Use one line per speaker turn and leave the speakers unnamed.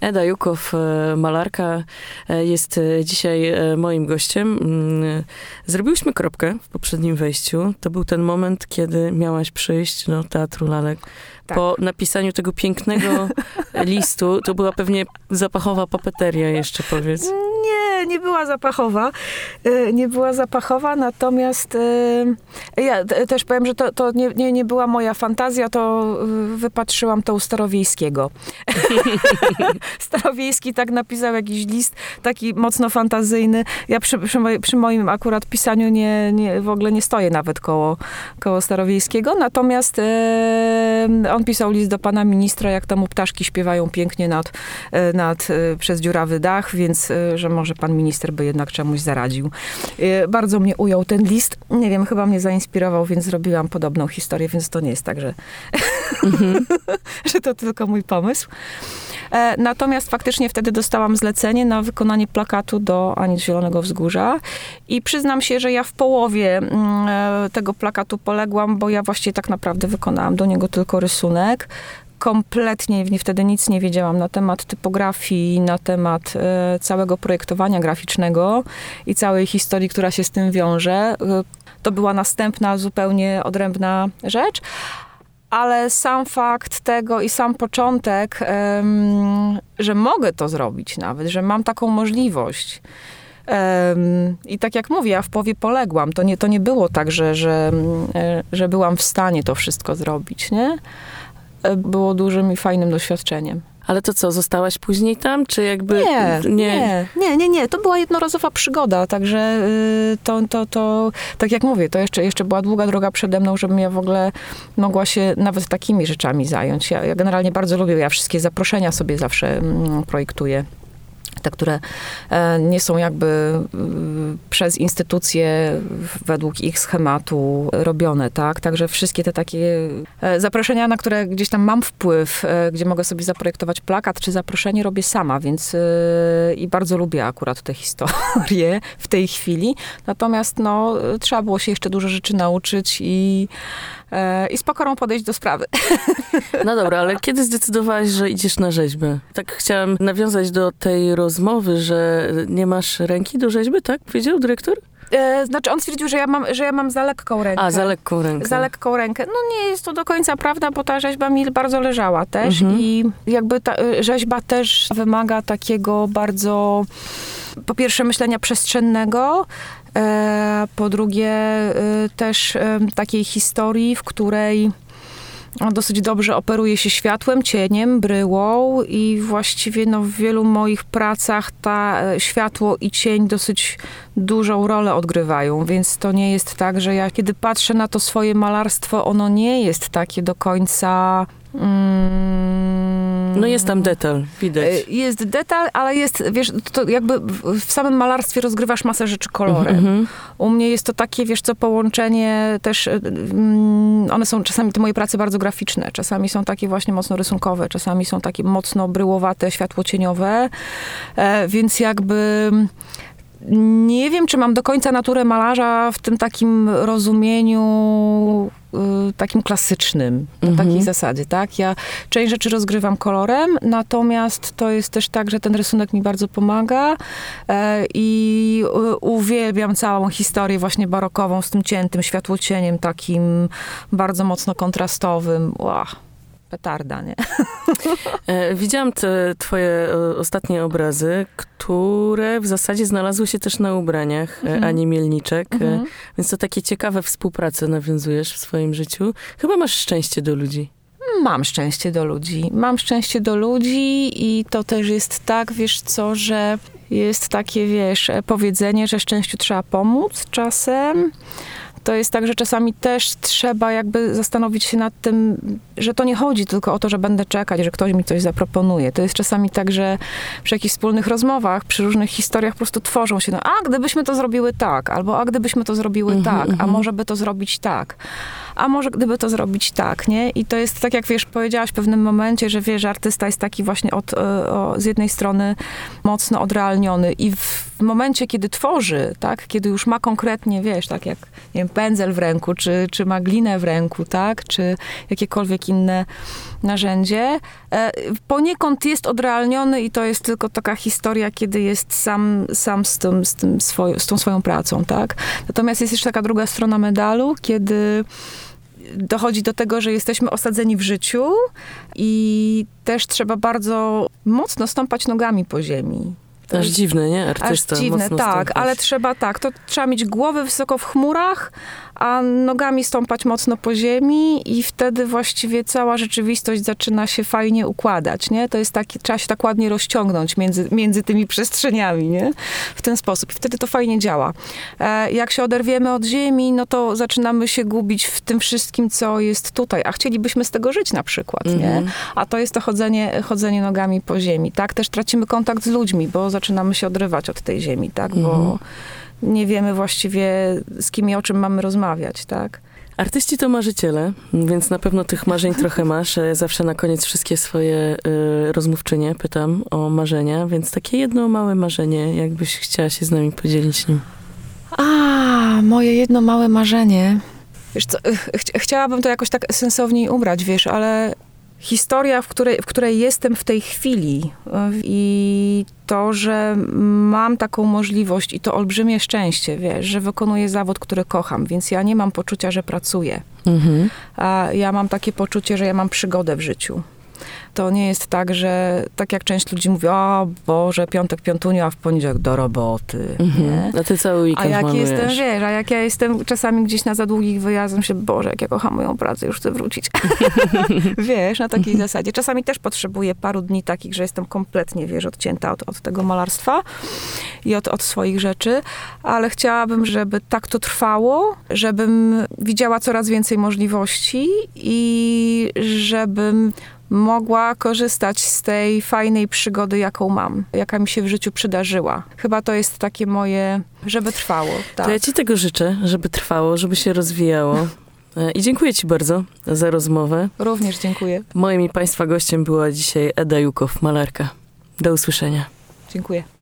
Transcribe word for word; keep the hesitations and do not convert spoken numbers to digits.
Eda Jukow, malarka, jest dzisiaj moim gościem. Zrobiłyśmy kropkę w poprzednim wejściu. To był ten moment, kiedy miałaś przyjść do Teatru Lalek. Tak. Po napisaniu tego pięknego listu, to była pewnie zapachowa papeteria jeszcze, powiedz.
Nie, nie była zapachowa. Nie była zapachowa, natomiast ja też powiem, że to, to nie, nie, nie była moja fantazja, to wypatrzyłam to u Starowiejskiego. Starowiejski tak napisał jakiś list, taki mocno fantazyjny. Ja przy, przy, przy moim akurat pisaniu nie, nie, w ogóle nie stoję nawet koło, koło Starowiejskiego, natomiast on pisał list do pana ministra, jak tam ptaszki śpiewają pięknie nad, nad, przez dziurawy dach, więc że może pan minister by jednak czemuś zaradził. Bardzo mnie ujął ten list. Nie wiem, chyba mnie zainspirował, więc zrobiłam podobną historię, więc to nie jest tak, że, mm-hmm. że to tylko mój pomysł. Natomiast faktycznie wtedy dostałam zlecenie na wykonanie plakatu do Ani z Zielonego Wzgórza i przyznam się, że ja w połowie tego plakatu poległam, bo ja właściwie tak naprawdę wykonałam do niego tylko rysunek. Kompletnie wtedy nic nie wiedziałam na temat typografii, na temat e, całego projektowania graficznego i całej historii, która się z tym wiąże. E, to była następna, zupełnie odrębna rzecz. Ale sam fakt tego i sam początek, um, że mogę to zrobić nawet, że mam taką możliwość. Um, I tak jak mówię, ja w połowie poległam. To nie, to nie było tak, że, że, że byłam w stanie to wszystko zrobić, nie? Było dużym i fajnym doświadczeniem.
Ale to co, zostałaś później tam, czy jakby...
Nie, nie, nie, nie, nie. To była jednorazowa przygoda, także y, to, to, to, tak jak mówię, to jeszcze, jeszcze była długa droga przede mną, żebym ja w ogóle mogła się nawet takimi rzeczami zająć. Ja, ja generalnie bardzo lubię, ja wszystkie zaproszenia sobie zawsze mm, projektuję. Te, które e, nie są jakby y, przez instytucje według ich schematu robione, tak? Także wszystkie te takie e, zaproszenia, na które gdzieś tam mam wpływ, e, gdzie mogę sobie zaprojektować plakat, czy zaproszenie robię sama, więc e, i bardzo lubię akurat te historie w tej chwili. Natomiast no, trzeba było się jeszcze dużo rzeczy nauczyć i i z pokorą podejść do sprawy.
No dobra, ale kiedy zdecydowałaś, że idziesz na rzeźbę? Tak chciałam nawiązać do tej rozmowy, że nie masz ręki do rzeźby, tak? Powiedział dyrektor?
E, znaczy on stwierdził, że ja, mam, że ja mam za lekką rękę.
A, za lekką rękę.
Za lekką rękę. No nie jest to do końca prawda, bo ta rzeźba mi bardzo leżała też mhm. i jakby ta rzeźba też wymaga takiego bardzo, po pierwsze myślenia przestrzennego, po drugie też takiej historii, w której dosyć dobrze operuje się światłem, cieniem, bryłą i właściwie no, w wielu moich pracach ta światło i cień dosyć dużą rolę odgrywają, więc to nie jest tak, że ja kiedy patrzę na to swoje malarstwo, ono nie jest takie do końca... Mm,
no jest tam detal, widać.
Jest detal, ale jest, wiesz, to jakby w samym malarstwie rozgrywasz masę rzeczy kolorem. Mm-hmm. U mnie jest to takie, wiesz co, połączenie też, um, one są czasami, te moje prace bardzo graficzne, czasami są takie właśnie mocno rysunkowe, czasami są takie mocno bryłowate, światłocieniowe, e, więc jakby... Nie wiem, czy mam do końca naturę malarza w tym takim rozumieniu y, takim klasycznym, na mm-hmm. takiej zasadzie, tak? Ja część rzeczy rozgrywam kolorem, natomiast to jest też tak, że ten rysunek mi bardzo pomaga e, i y, uwielbiam całą historię właśnie barokową z tym ciętym światłocieniem takim bardzo mocno kontrastowym. Wow. Petarda, nie?
Widziałam te twoje ostatnie obrazy, które w zasadzie znalazły się też na ubraniach mhm. Ani Mielniczek, mhm. więc to takie ciekawe współprace nawiązujesz w swoim życiu. Chyba masz szczęście do ludzi.
Mam szczęście do ludzi. Mam szczęście do ludzi i to też jest tak, wiesz co, że jest takie, wiesz, powiedzenie, że szczęściu trzeba pomóc czasem. To jest tak, że czasami też trzeba jakby zastanowić się nad tym, że to nie chodzi tylko o to, że będę czekać, że ktoś mi coś zaproponuje. To jest czasami tak, że przy jakichś wspólnych rozmowach, przy różnych historiach po prostu tworzą się, no a gdybyśmy to zrobiły tak, albo a gdybyśmy to zrobiły mm-hmm, tak, a może by to zrobić tak, a może gdyby to zrobić tak, nie? I to jest tak, jak wiesz, powiedziałaś w pewnym momencie, że wiesz, artysta jest taki właśnie od, o, z jednej strony mocno odrealniony i w w momencie, kiedy tworzy, tak, kiedy już ma konkretnie, wiesz, tak jak, nie wiem, pędzel w ręku, czy, czy ma glinę w ręku, tak, czy jakiekolwiek inne narzędzie, e, poniekąd jest odrealniony i to jest tylko taka historia, kiedy jest sam, sam z, tym, z, tym swoją, z tą swoją pracą, tak. Natomiast jest jeszcze taka druga strona medalu, kiedy dochodzi do tego, że jesteśmy osadzeni w życiu i też trzeba bardzo mocno stąpać nogami po ziemi.
To aż dziwne, nie? Artysta.
Aż dziwne,
mocno
tak,
stąpać.
ale trzeba tak, to trzeba mieć głowę wysoko w chmurach, a nogami stąpać mocno po ziemi i wtedy właściwie cała rzeczywistość zaczyna się fajnie układać, nie? To jest taki, trzeba się tak ładnie rozciągnąć między, między tymi przestrzeniami, nie? W ten sposób. I wtedy to fajnie działa. E, jak się oderwiemy od ziemi, no to zaczynamy się gubić w tym wszystkim, co jest tutaj, a chcielibyśmy z tego żyć na przykład, mm-hmm. nie? A to jest to chodzenie, chodzenie nogami po ziemi, tak? Też tracimy kontakt z ludźmi, bo zaczynamy się odrywać od tej ziemi, tak? Mm-hmm. Bo nie wiemy właściwie, z kim i o czym mamy rozmawiać, tak?
Artyści to marzyciele, więc na pewno tych marzeń trochę masz. Zawsze na koniec wszystkie swoje y, rozmówczynie pytam o marzenia, więc takie jedno małe marzenie, jakbyś chciała się z nami podzielić nim.
A, moje jedno małe marzenie. Wiesz co, ch- chciałabym to jakoś tak sensowniej ubrać, wiesz, ale historia, w której, w której jestem w tej chwili i to, że mam taką możliwość i to olbrzymie szczęście, wiesz, że wykonuję zawód, który kocham, więc ja nie mam poczucia, że pracuję. Mhm. A ja mam takie poczucie, że ja mam przygodę w życiu. To nie jest tak, że tak jak część ludzi mówi, o Boże, piątek, piątunio, a w poniedziałek do roboty.
Mhm.
Nie?
A ty cały weekend
A jak
malujesz.
jestem, wiesz, a jak ja jestem czasami gdzieś na za długich wyjazdach, myślę, Boże, jak ja kocham moją pracę, już chcę wrócić. Wiesz, na takiej zasadzie. Czasami też potrzebuję paru dni takich, że jestem kompletnie, wiesz, odcięta od, od tego malarstwa i od, od swoich rzeczy, ale chciałabym, żeby tak to trwało, żebym widziała coraz więcej możliwości i żebym mogła korzystać z tej fajnej przygody, jaką mam, jaka mi się w życiu przydarzyła. Chyba to jest takie moje, żeby trwało. Tak.
To ja ci tego życzę, żeby trwało, żeby się rozwijało. I dziękuję ci bardzo za rozmowę.
Również dziękuję.
Moim i państwa gościem była dzisiaj Eda Jukow, malarka. Do usłyszenia.
Dziękuję.